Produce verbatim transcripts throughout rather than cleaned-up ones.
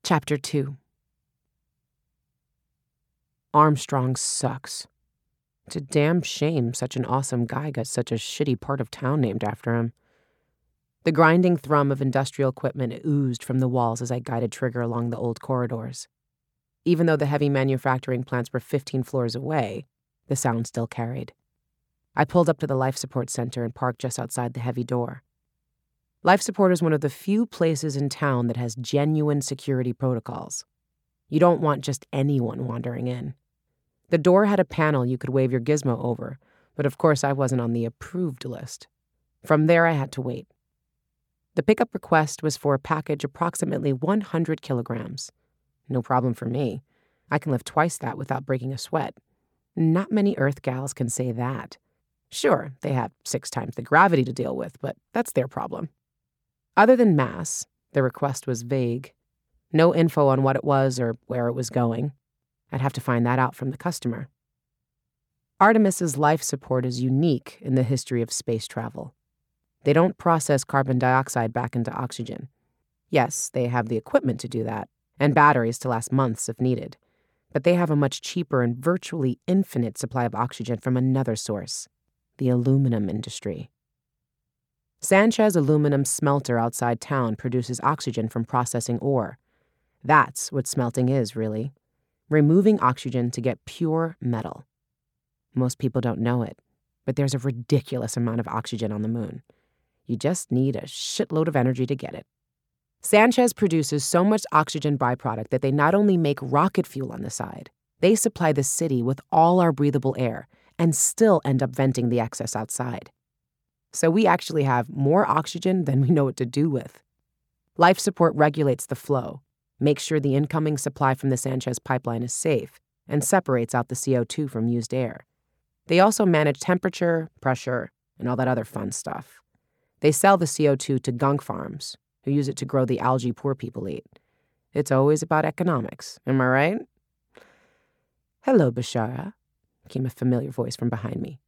Chapter two. Armstrong sucks. It's a damn shame such an awesome guy got such a shitty part of town named after him. The grinding thrum of industrial equipment oozed from the walls as I guided Trigger along the old corridors. Even though the heavy manufacturing plants were fifteen floors away, the sound still carried. I pulled up to the life support center and parked just outside the heavy door. Life support is one of the few places in town that has genuine security protocols. You don't want just anyone wandering in. The door had a panel you could wave your gizmo over, but of course I wasn't on the approved list. From there I had to wait. The pickup request was for a package approximately one hundred kilograms. No problem for me. I can lift twice that without breaking a sweat. Not many Earth gals can say that. Sure, they have six times the gravity to deal with, but that's their problem. Other than mass, the request was vague. No info on what it was or where it was going. I'd have to find that out from the customer. Artemis's life support is unique in the history of space travel. They don't process carbon dioxide back into oxygen. Yes, they have the equipment to do that, and batteries to last months if needed. But they have a much cheaper and virtually infinite supply of oxygen from another source, the aluminum industry. Sanchez Aluminum Smelter outside town produces oxygen from processing ore. That's what smelting is, really. Removing oxygen to get pure metal. Most people don't know it, but there's a ridiculous amount of oxygen on the moon. You just need a shitload of energy to get it. Sanchez produces so much oxygen byproduct that they not only make rocket fuel on the side, they supply the city with all our breathable air and still end up venting the excess outside. So we actually have more oxygen than we know what to do with. Life support regulates the flow, makes sure the incoming supply from the Sanchez pipeline is safe, and separates out the C O two from used air. They also manage temperature, pressure, and all that other fun stuff. They sell the C O two to gunk farms, who use it to grow the algae poor people eat. It's always about economics, am I right? Hello, Bashara, came a familiar voice from behind me.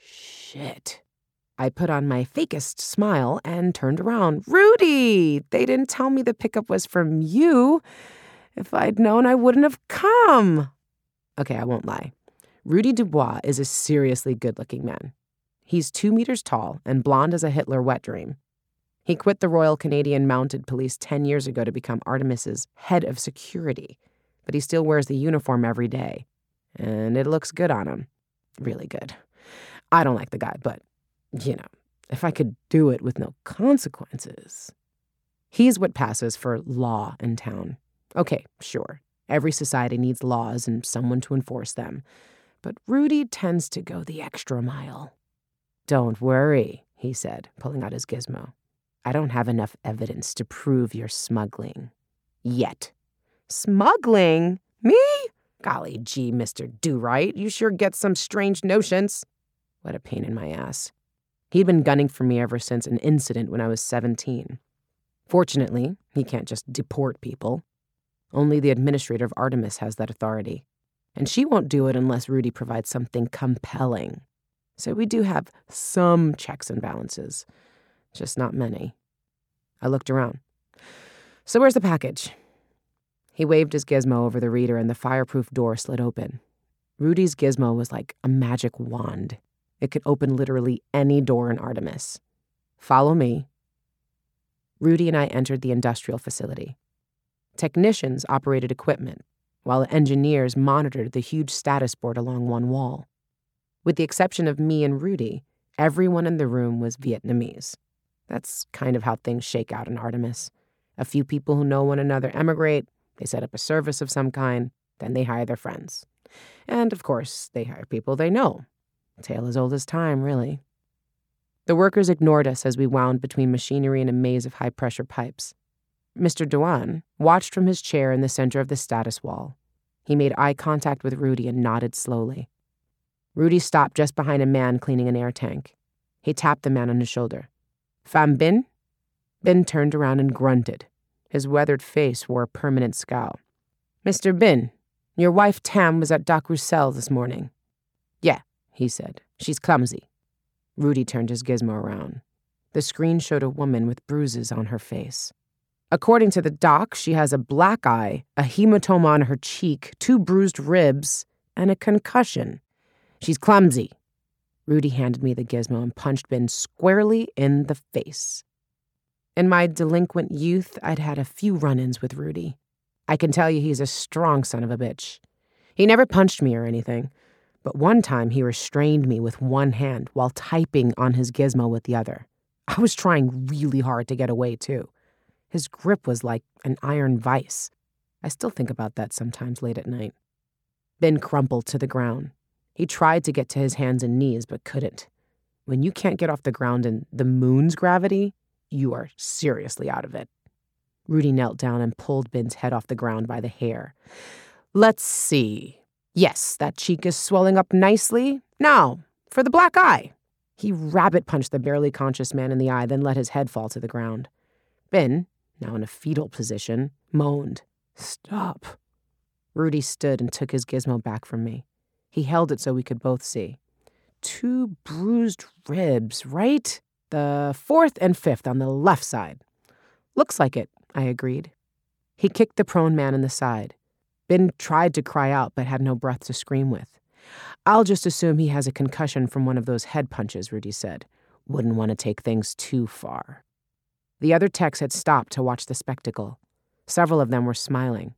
Shit. I put on my fakest smile and turned around. Rudy! They didn't tell me the pickup was from you. If I'd known, I wouldn't have come. Okay, I won't lie. Rudy Dubois is a seriously good-looking man. He's two meters tall and blonde as a Hitler wet dream. He quit the Royal Canadian Mounted Police ten years ago to become Artemis's head of security, but he still wears the uniform every day, and it looks good on him. Really good. I don't like the guy, but, you know, if I could do it with no consequences. He's what passes for law in town. Okay, sure, every society needs laws and someone to enforce them, but Rudy tends to go the extra mile. Don't worry, he said, pulling out his gizmo. I don't have enough evidence to prove you're smuggling. Yet. Smuggling? Me? Golly gee, Mister Do-Right, you sure get some strange notions. What a pain in my ass. He'd been gunning for me ever since an incident when I was seventeen. Fortunately, he can't just deport people. Only the administrator of Artemis has that authority. And she won't do it unless Rudy provides something compelling. So we do have some checks and balances, just not many. I looked around. So where's the package? He waved his gizmo over the reader and the fireproof door slid open. Rudy's gizmo was like a magic wand. It could open literally any door in Artemis. Follow me. Rudy and I entered the industrial facility. Technicians operated equipment, while engineers monitored the huge status board along one wall. With the exception of me and Rudy, everyone in the room was Vietnamese. That's kind of how things shake out in Artemis. A few people who know one another emigrate, they set up a service of some kind, then they hire their friends. And, of course, they hire people they know. Tale as old as time, really. The workers ignored us as we wound between machinery and a maze of high-pressure pipes. Mister Dewan watched from his chair in the center of the status wall. He made eye contact with Rudy and nodded slowly. Rudy stopped just behind a man cleaning an air tank. He tapped the man on his shoulder. Pham Binh? Binh turned around and grunted. His weathered face wore a permanent scowl. Mister Binh, your wife Tam was at Doc Roussel this morning. Yeah, he said. She's clumsy. Rudy turned his gizmo around. The screen showed a woman with bruises on her face. According to the doc, she has a black eye, a hematoma on her cheek, two bruised ribs, and a concussion. She's clumsy. Rudy handed me the gizmo and punched Ben squarely in the face. In my delinquent youth, I'd had a few run-ins with Rudy. I can tell you he's a strong son of a bitch. He never punched me or anything, but one time he restrained me with one hand while typing on his gizmo with the other. I was trying really hard to get away, too. His grip was like an iron vice. I still think about that sometimes late at night. Ben crumpled to the ground. He tried to get to his hands and knees, but couldn't. When you can't get off the ground in the moon's gravity, you are seriously out of it. Rudy knelt down and pulled Ben's head off the ground by the hair. Let's see. Yes, that cheek is swelling up nicely. Now, for the black eye. He rabbit-punched the barely conscious man in the eye, then let his head fall to the ground. Ben, now in a fetal position, moaned. Stop. Rudy stood and took his gizmo back from me. He held it so we could both see. Two bruised ribs, right? The fourth and fifth on the left side. Looks like it, I agreed. He kicked the prone man in the side. Ben tried to cry out but had no breath to scream with. I'll just assume he has a concussion from one of those head punches, Rudy said. Wouldn't want to take things too far. The other techs had stopped to watch the spectacle. Several of them were smiling.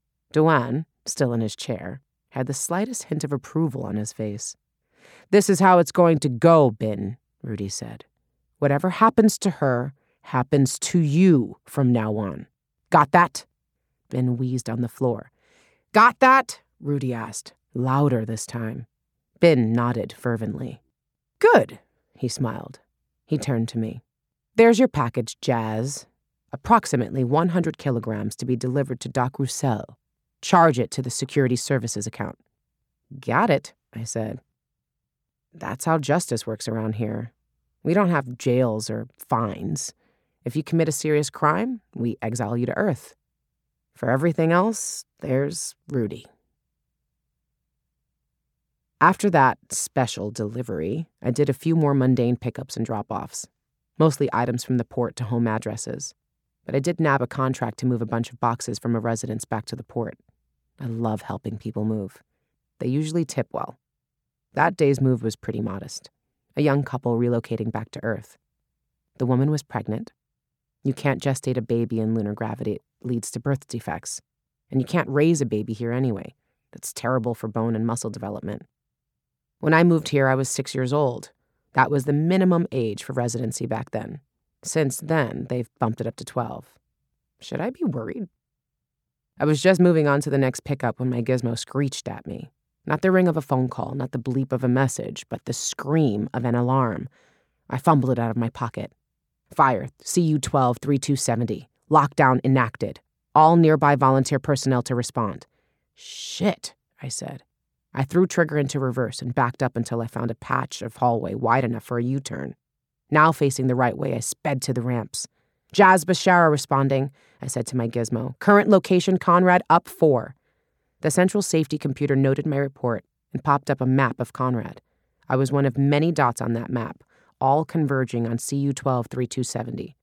Dewan, still in his chair, had the slightest hint of approval on his face. This is how it's going to go, Ben, Rudy said. Whatever happens to her happens to you from now on. Got that? Ben wheezed on the floor. Got that? Rudy asked, louder this time. Ben nodded fervently. Good, he smiled. He turned to me. There's your package, Jazz. Approximately one hundred kilograms to be delivered to Doc Roussel. Charge it to the security services account. Got it, I said. That's how justice works around here. We don't have jails or fines. If you commit a serious crime, we exile you to Earth. For everything else, there's Rudy. After that special delivery, I did a few more mundane pickups and drop-offs, mostly items from the port to home addresses. But I did nab a contract to move a bunch of boxes from a residence back to the port. I love helping people move. They usually tip well. That day's move was pretty modest. A young couple relocating back to Earth. The woman was pregnant. You can't gestate a baby in lunar gravity. It leads to birth defects. And you can't raise a baby here anyway. That's terrible for bone and muscle development. When I moved here, I was six years old. That was the minimum age for residency back then. Since then, they've bumped it up to twelve. Should I be worried? I was just moving on to the next pickup when my gizmo screeched at me. Not the ring of a phone call, not the bleep of a message, but the scream of an alarm. I fumbled it out of my pocket. Fire, C U twelve thirty-two seventy. Lockdown enacted. All nearby volunteer personnel to respond. Shit, I said. I threw trigger into reverse and backed up until I found a patch of hallway wide enough for a U-turn. Now facing the right way, I sped to the ramps. Jazz Bashara responding, I said to my gizmo. Current location, Conrad, up four. The central safety computer noted my report and popped up a map of Conrad. I was one of many dots on that map, all converging on C U twelve thirty-two seventy.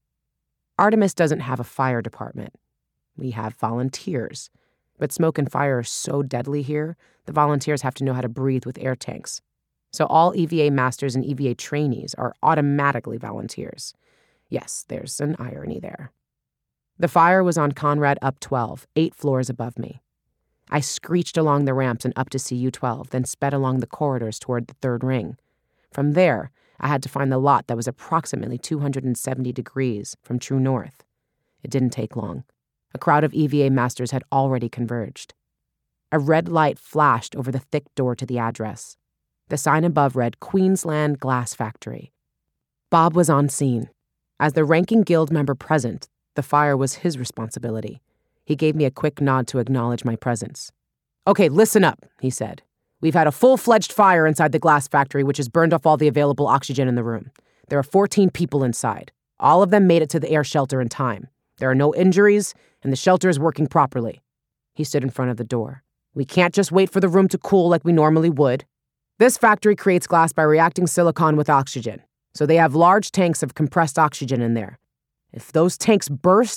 Artemis doesn't have a fire department. We have volunteers. But smoke and fire are so deadly here, the volunteers have to know how to breathe with air tanks. So all E V A masters and E V A trainees are automatically volunteers. Yes, there's an irony there. The fire was on Conrad up twelve, eight floors above me. I screeched along the ramps and up to C U twelve, then sped along the corridors toward the third ring. From there, I had to find the lot that was approximately two hundred seventy degrees from true north. It didn't take long. A crowd of E V A masters had already converged. A red light flashed over the thick door to the address. The sign above read Queensland Glass Factory. Bob was on scene. As the ranking guild member present, the fire was his responsibility. He gave me a quick nod to acknowledge my presence. Okay, listen up, he said. We've had a full-fledged fire inside the glass factory, which has burned off all the available oxygen in the room. There are fourteen people inside. All of them made it to the air shelter in time. There are no injuries, and the shelter is working properly. He stood in front of the door. We can't just wait for the room to cool like we normally would. This factory creates glass by reacting silicon with oxygen, so they have large tanks of compressed oxygen in there. If those tanks burst,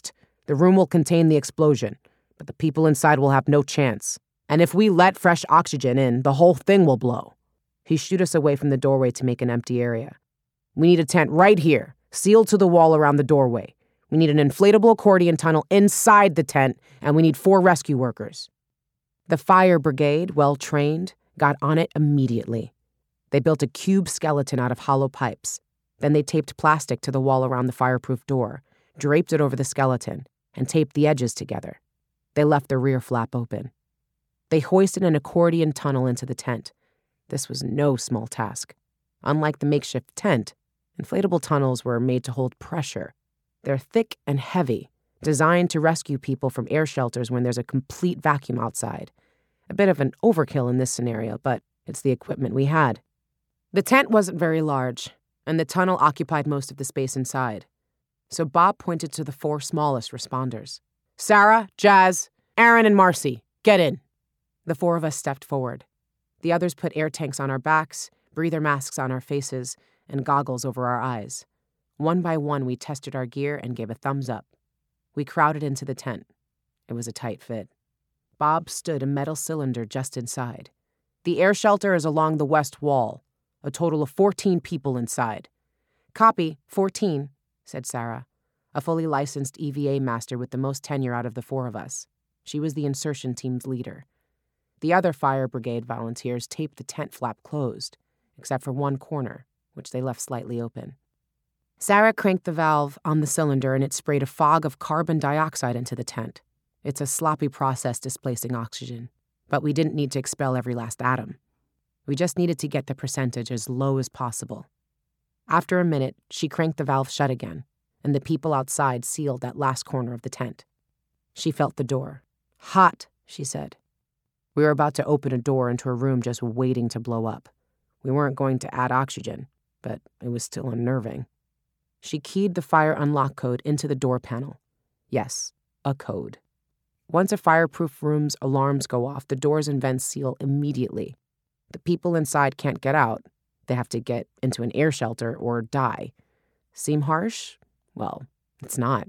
The room will contain the explosion, but the people inside will have no chance. And if we let fresh oxygen in, the whole thing will blow." He shooed us away from the doorway to make an empty area. "We need a tent right here, sealed to the wall around the doorway. We need an inflatable accordion tunnel inside the tent, and we need four rescue workers." The fire brigade, well trained, got on it immediately. They built a cube skeleton out of hollow pipes. Then they taped plastic to the wall around the fireproof door, draped it over the skeleton, and taped the edges together. They left the rear flap open. They hoisted an accordion tunnel into the tent. This was no small task. Unlike the makeshift tent, inflatable tunnels were made to hold pressure. They're thick and heavy, designed to rescue people from air shelters when there's a complete vacuum outside. A bit of an overkill in this scenario, but it's the equipment we had. The tent wasn't very large, and the tunnel occupied most of the space inside. So Bob pointed to the four smallest responders. "Sarah, Jazz, Aaron, and Marcy, get in." The four of us stepped forward. The others put air tanks on our backs, breather masks on our faces, and goggles over our eyes. One by one, we tested our gear and gave a thumbs up. We crowded into the tent. It was a tight fit. Bob stood a metal cylinder just inside. "The air shelter is along the west wall. A total of fourteen people inside." "Copy, fourteen, said Sarah, a fully licensed E V A master with the most tenure out of the four of us. She was the insertion team's leader. The other fire brigade volunteers taped the tent flap closed, except for one corner, which they left slightly open. Sarah cranked the valve on the cylinder and it sprayed a fog of carbon dioxide into the tent. It's a sloppy process displacing oxygen, but we didn't need to expel every last atom. We just needed to get the percentage as low as possible. After a minute, she cranked the valve shut again, and the people outside sealed that last corner of the tent. She felt the door. "Hot," she said. We were about to open a door into a room just waiting to blow up. We weren't going to add oxygen, but it was still unnerving. She keyed the fire unlock code into the door panel. Yes, a code. Once a fireproof room's alarms go off, the doors and vents seal immediately. The people inside can't get out. They have to get into an air shelter or die. Seem harsh? Well, it's not.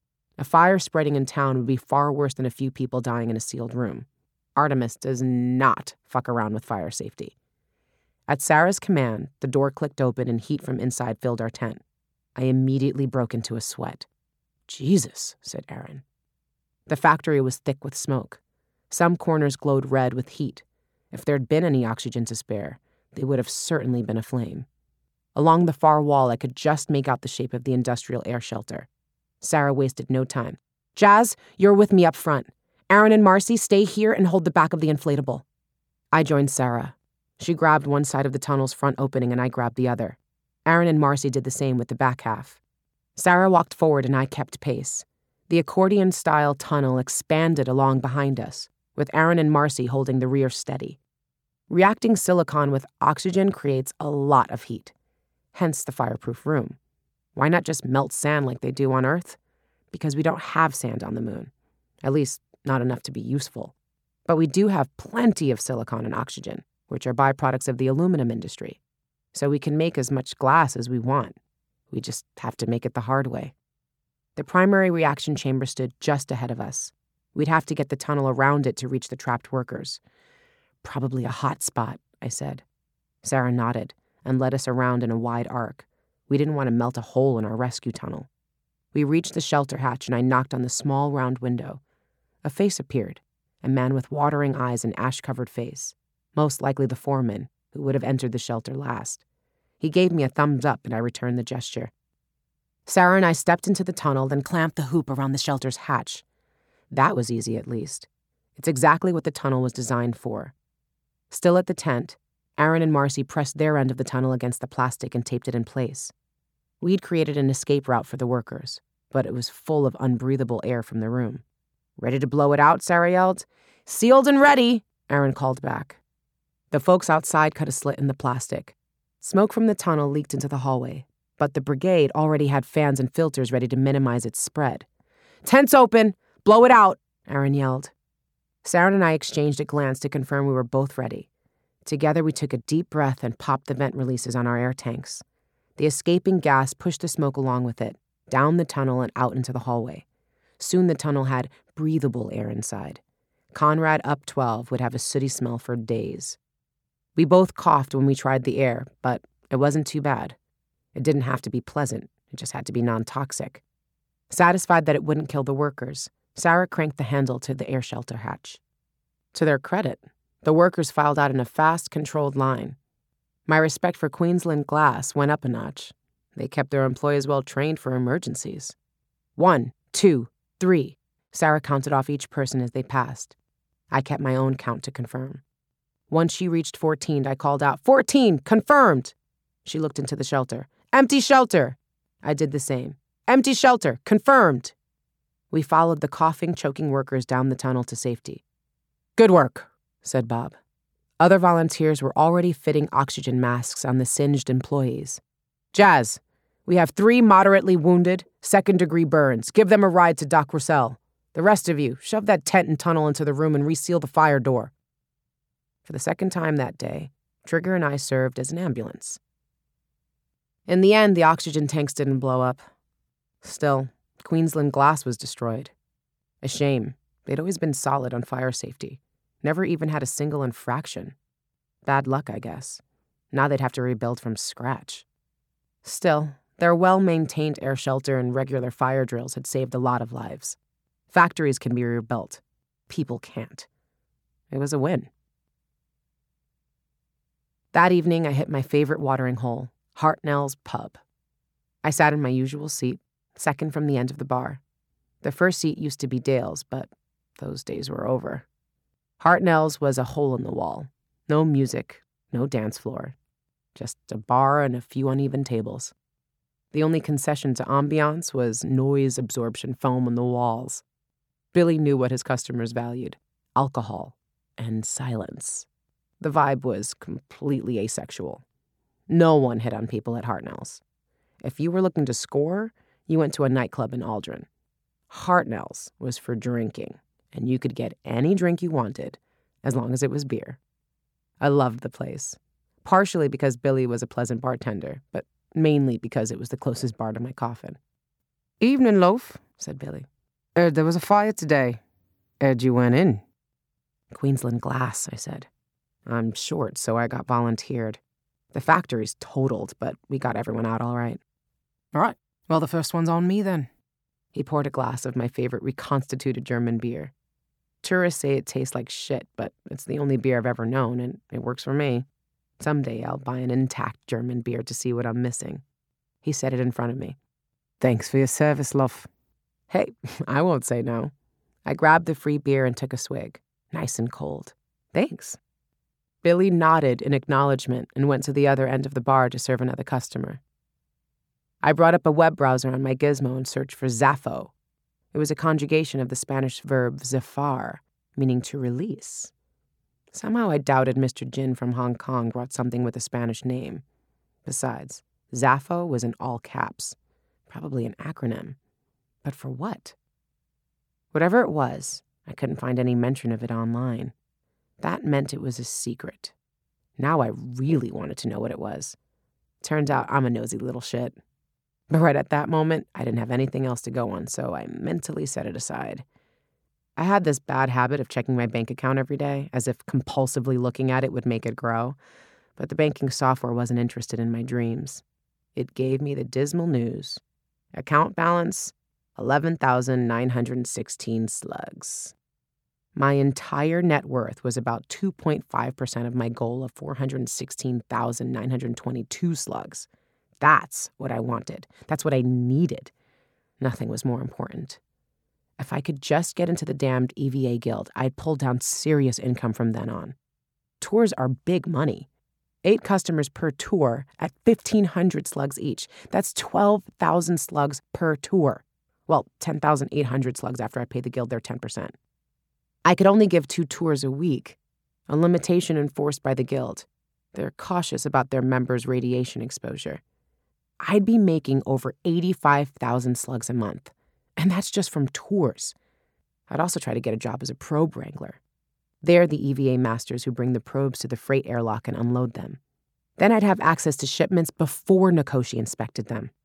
A fire spreading in town would be far worse than a few people dying in a sealed room. Artemis does not fuck around with fire safety. At Sarah's command, the door clicked open and heat from inside filled our tent. I immediately broke into a sweat. "Jesus," said Aaron. The factory was thick with smoke. Some corners glowed red with heat. If there'd been any oxygen to spare, they would have certainly been aflame. Along the far wall, I could just make out the shape of the industrial air shelter. Sarah wasted no time. "Jazz, you're with me up front. Aaron and Marcy, stay here and hold the back of the inflatable." I joined Sarah. She grabbed one side of the tunnel's front opening and I grabbed the other. Aaron and Marcy did the same with the back half. Sarah walked forward and I kept pace. The accordion-style tunnel expanded along behind us, with Aaron and Marcy holding the rear steady. Reacting silicon with oxygen creates a lot of heat, hence the fireproof room. Why not just melt sand like they do on Earth? Because we don't have sand on the moon. At least, not enough to be useful. But we do have plenty of silicon and oxygen, which are byproducts of the aluminum industry. So we can make as much glass as we want. We just have to make it the hard way. The primary reaction chamber stood just ahead of us. We'd have to get the tunnel around it to reach the trapped workers. "Probably a hot spot," I said. Sarah nodded and led us around in a wide arc. We didn't want to melt a hole in our rescue tunnel. We reached the shelter hatch and I knocked on the small round window. A face appeared, a man with watering eyes and ash-covered face, most likely the foreman, who would have entered the shelter last. He gave me a thumbs up and I returned the gesture. Sarah and I stepped into the tunnel, then clamped the hoop around the shelter's hatch. That was easy, at least. It's exactly what the tunnel was designed for. Still at the tent, Aaron and Marcy pressed their end of the tunnel against the plastic and taped it in place. We'd created an escape route for the workers, but it was full of unbreathable air from the room. "Ready to blow it out?" Sarah yelled. "Sealed and ready," Aaron called back. The folks outside cut a slit in the plastic. Smoke from the tunnel leaked into the hallway, but the brigade already had fans and filters ready to minimize its spread. "Tent's open! Blow it out!" Aaron yelled. Sarah and I exchanged a glance to confirm we were both ready. Together we took a deep breath and popped the vent releases on our air tanks. The escaping gas pushed the smoke along with it, down the tunnel and out into the hallway. Soon the tunnel had breathable air inside. Conrad Up twelve would have a sooty smell for days. We both coughed when we tried the air, but it wasn't too bad. It didn't have to be pleasant. It just had to be non-toxic. Satisfied that it wouldn't kill the workers, Sarah cranked the handle to the air shelter hatch. To their credit, the workers filed out in a fast, controlled line. My respect for Queensland Glass went up a notch. They kept their employees well trained for emergencies. One, two, three. Sarah counted off each person as they passed. I kept my own count to confirm. Once she reached fourteen, I called out, fourteen, confirmed! She looked into the shelter. Empty shelter! I did the same. Empty shelter, confirmed! We followed the coughing, choking workers down the tunnel to safety. Good work, said Bob. Other volunteers were already fitting oxygen masks on the singed employees. Jazz, we have three moderately wounded, second-degree burns. Give them a ride to Doc Russell. The rest of you, shove that tent and tunnel into the room and reseal the fire door. For the second time that day, Trigger and I served as an ambulance. In the end, the oxygen tanks didn't blow up. Still, Queensland Glass was destroyed. A shame. They'd always been solid on fire safety. Never even had a single infraction. Bad luck, I guess. Now they'd have to rebuild from scratch. Still, their well-maintained air shelter and regular fire drills had saved a lot of lives. Factories can be rebuilt. People can't. It was a win. That evening, I hit my favorite watering hole, Hartnell's Pub. I sat in my usual seat, second from the end of the bar. The first seat used to be Dale's, but those days were over. Hartnell's was a hole in the wall. No music, no dance floor. Just a bar and a few uneven tables. The only concession to ambiance was noise absorption foam on the walls. Billy knew what his customers valued: alcohol and silence. The vibe was completely asexual. No one hit on people at Hartnell's. If you were looking to score, you went to a nightclub in Aldrin. Hartnell's was for drinking, and you could get any drink you wanted, as long as it was beer. I loved the place, partially because Billy was a pleasant bartender, but mainly because it was the closest bar to my coffin. Evening, Loaf, said Billy. Uh, there was a fire today. Ed, you went in. Queensland Glass, I said. I'm short, so I got volunteered. The factory's totaled, but we got everyone out all right. All right. Well, the first one's on me, then. He poured a glass of my favorite reconstituted German beer. Tourists say it tastes like shit, but it's the only beer I've ever known, and it works for me. Someday I'll buy an intact German beer to see what I'm missing. He said it in front of me. Thanks for your service, love. Hey, I won't say no. I grabbed the free beer and took a swig, nice and cold. Thanks. Billy nodded in acknowledgement and went to the other end of the bar to serve another customer. I brought up a web browser on my gizmo and searched for Zaffo. It was a conjugation of the Spanish verb zafar, meaning to release. Somehow I doubted Mister Jin from Hong Kong brought something with a Spanish name. Besides, Zaffo was in all caps, probably an acronym. But for what? Whatever it was, I couldn't find any mention of it online. That meant it was a secret. Now I really wanted to know what it was. Turns out I'm a nosy little shit. But right at that moment, I didn't have anything else to go on, so I mentally set it aside. I had this bad habit of checking my bank account every day, as if compulsively looking at it would make it grow. But the banking software wasn't interested in my dreams. It gave me the dismal news. Account balance, eleven thousand nine hundred sixteen slugs. My entire net worth was about two point five percent of my goal of four hundred sixteen thousand nine hundred twenty-two slugs. That's what I wanted. That's what I needed. Nothing was more important. If I could just get into the damned E V A Guild, I'd pull down serious income from then on. Tours are big money. Eight customers per tour at fifteen hundred slugs each. That's twelve thousand slugs per tour. Well, ten thousand eight hundred slugs after I pay the guild their ten percent. I could only give two tours a week, a limitation enforced by the guild. They're cautious about their members' radiation exposure. I'd be making over eighty-five thousand slugs a month, and that's just from tours. I'd also try to get a job as a probe wrangler. They're the E V A masters who bring the probes to the freight airlock and unload them. Then I'd have access to shipments before Nikoshi inspected them.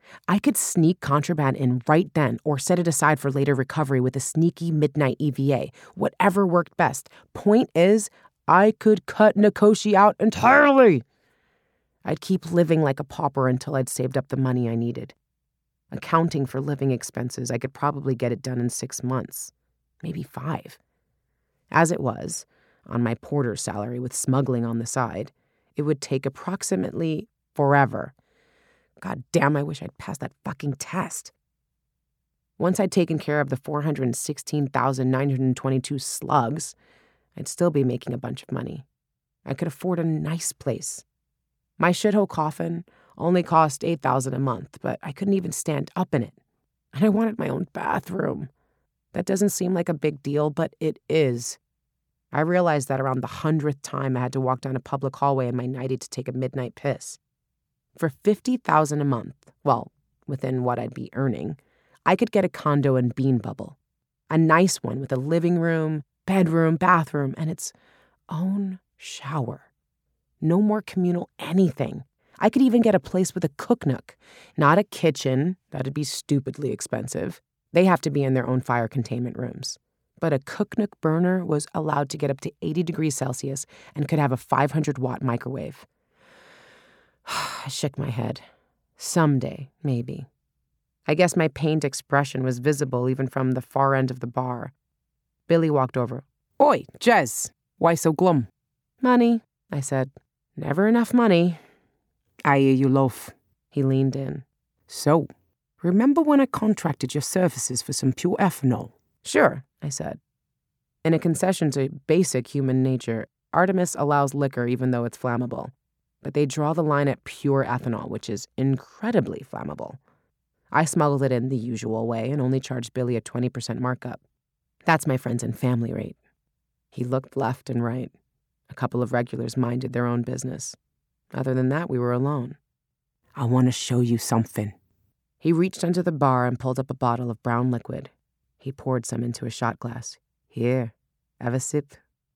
I could sneak contraband in right then or set it aside for later recovery with a sneaky midnight E V A, whatever worked best. Point is, I could cut Nikoshi out entirely. I'd keep living like a pauper until I'd saved up the money I needed. Accounting for living expenses, I could probably get it done in six months, maybe five. As it was, on my porter's salary with smuggling on the side, it would take approximately forever. God damn, I wish I'd passed that fucking test. Once I'd taken care of the four hundred sixteen thousand nine hundred twenty-two slugs, I'd still be making a bunch of money. I could afford a nice place. My shithole coffin only cost eight thousand dollars a month, but I couldn't even stand up in it. And I wanted my own bathroom. That doesn't seem like a big deal, but it is. I realized that around the hundredth time I had to walk down a public hallway in my nightie to take a midnight piss. For fifty thousand dollars a month, well, within what I'd be earning, I could get a condo in Bean Bubble. A nice one with a living room, bedroom, bathroom, and its own shower. No more communal anything. I could even get a place with a cook nook. Not a kitchen, that'd be stupidly expensive. They have to be in their own fire containment rooms. But a cook nook burner was allowed to get up to eighty degrees Celsius and could have a five hundred watt microwave. I shook my head. Someday, maybe. I guess my pained expression was visible even from the far end of the bar. Billy walked over. "Oi, Jez, why so glum?" "Money," I said. "Never enough money." "I hear you loaf." He leaned in. "So, remember when I contracted your services for some pure ethanol?" "Sure," I said. In a concession to basic human nature, Artemis allows liquor even though it's flammable. But they draw the line at pure ethanol, which is incredibly flammable. I smuggled it in the usual way and only charged Billy a twenty percent markup. That's my friends and family rate. He looked left and right. A couple of regulars minded their own business. Other than that, we were alone. "I want to show you something." He reached under the bar and pulled up a bottle of brown liquid. He poured some into a shot glass. "Here, have a sip."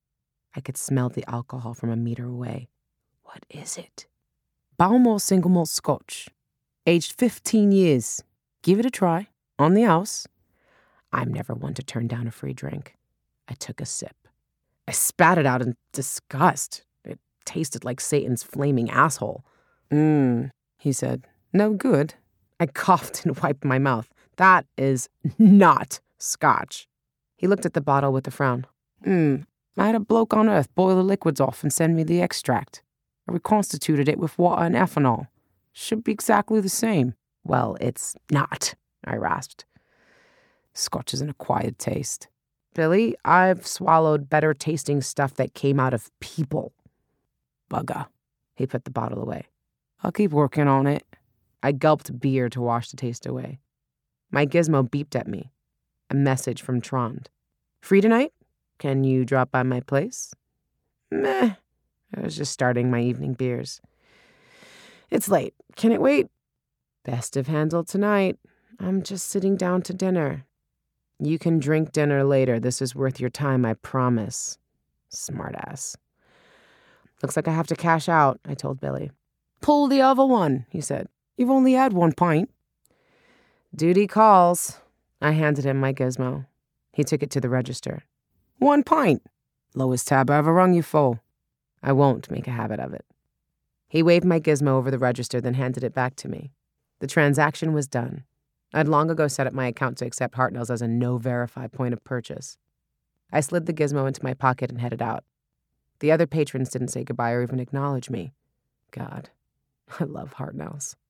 I could smell the alcohol from a meter away. "What is it?" "Balmore single malt scotch. Aged fifteen years. Give it a try. On the house." I'm never one to turn down a free drink. I took a sip. I spat it out in disgust. It tasted like Satan's flaming asshole. Mmm, he said. "No good." I coughed and wiped my mouth. "That is not scotch." He looked at the bottle with a frown. Mmm, I had a bloke on Earth boil the liquids off and send me the extract. I reconstituted it with water and ethanol. Should be exactly the same. "Well, it's not," I rasped. "Scotch is an acquired taste." "Billy, I've swallowed better tasting stuff that came out of people." "Bugger." He put the bottle away. "I'll keep working on it." I gulped beer to wash the taste away. My gizmo beeped at me. A message from Trond. "Free tonight? Can you drop by my place?" Meh. I was just starting my evening beers. "It's late. Can it wait?" "Best of handle tonight. I'm just sitting down to dinner." "You can drink dinner later. This is worth your time, I promise." Smartass. "Looks like I have to cash out," I told Billy. "Pull the other one," he said. "You've only had one pint." "Duty calls." I handed him my gizmo. He took it to the register. "One pint. Lowest tab I ever rung you for." I won't make a habit of it. He waved my gizmo over the register, then handed it back to me. The transaction was done. I'd long ago set up my account to accept Hartnell's as a no-verified point of purchase. I slid the gizmo into my pocket and headed out. The other patrons didn't say goodbye or even acknowledge me. God, I love Hartnell's.